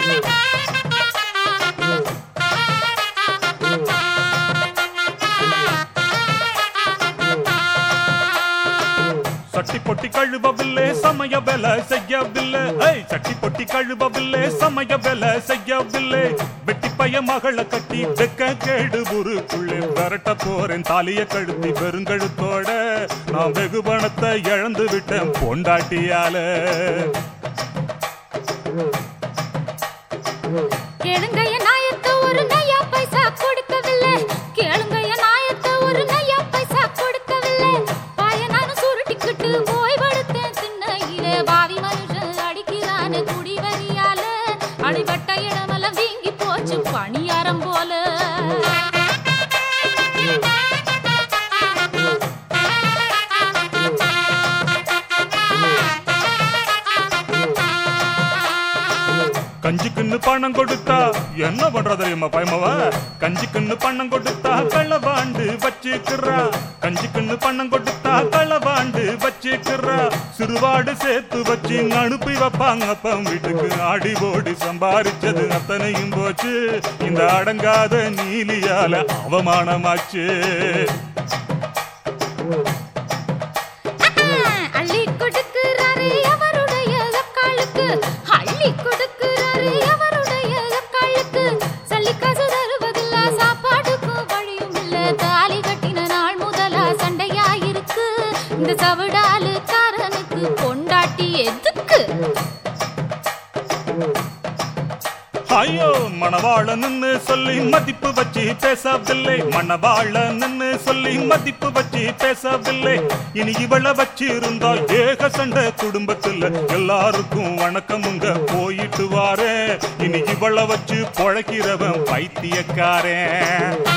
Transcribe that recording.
சட்டி பொட்டி கழுவவில்லை சமய வேலை செய்யவில்லை. சட்டி பொட்டி கழுவவில்லை சமய வேலை செய்யவில்லை. வெட்டி பைய மகளை கட்டி வெக்க கேடு ஊருக்குள்ளே விரட்ட போறேன் தாலிய கழுத்தி வெறுங்கழுத்தோட. நான் வெகு பணத்தை இழந்து விட்டேன் பொண்டாட்டியால. கேளுங்கைய நாயத்தை ஒரு நையா பைசா கொடுக்கவில்லை. கேளுங்கைய நாயத்தை ஒரு நையா பைசா கொடுக்கவில்லை. பாயனானு சுருட்டிக்கிட்டு ஓய்வெடுத்தேன் திண்ணையிலே. பாவி மனுஷன் அடிக்கிறான குடி வரியால. அடிபட்ட இடமெல்லாம் வீங்கி போச்சு பணியாரம் போல. கஞ்சிக்குன்னு பணம் கொடுத்தா என்ன பண்ற தெரியுமா பயமவ? கஞ்சிக்குன்னு பணம் கொடுத்தா களவாண்டு வச்சுக்கிறா. கஞ்சிக்குன்னு பணம் கொடுத்தா களவாண்டு வச்சுக்கிறா. சிறுவாடு சேர்த்து வச்சு அனுப்பி வைப்பாங்க அப்பம் வீட்டுக்கு. ஆடி ஓடி சம்பாரிச்சது அத்தனையும் போச்சு இந்த அடங்காத நீலியால அவமானமாச்சு. அள்ளி கொடுக்கிறாரே அவருடைய காலுக்கு. அள்ளி கொடுக்கிறாரே அவருடைய காலுக்கு. சல்லிக்காசு தருவதில்ல சாப்பாடுக்கும் வழியும் இல்ல. தாலி கட்டின நாள் முதலா சண்டையாயிருக்கு. இந்த சவுடாலு காரனுக்கு பொண்டாட்டி எதுக்கு? ஐயோ மணவாளன்னு சொல்லி மதிப்பு வச்சு பேசவில்லை. மணவாளன்னு சொல்லி மதிப்பு வச்சு பேசவில்லை. இனி இவளை வச்சிருந்தா ஏக சண்டை குடும்பத்துல. எல்லாருக்கும் வணக்கமுங்க போயிட்டு வாரே. இனி இவளை வச்சு பொழைக்கிறவன் பைத்தியக்காரன்.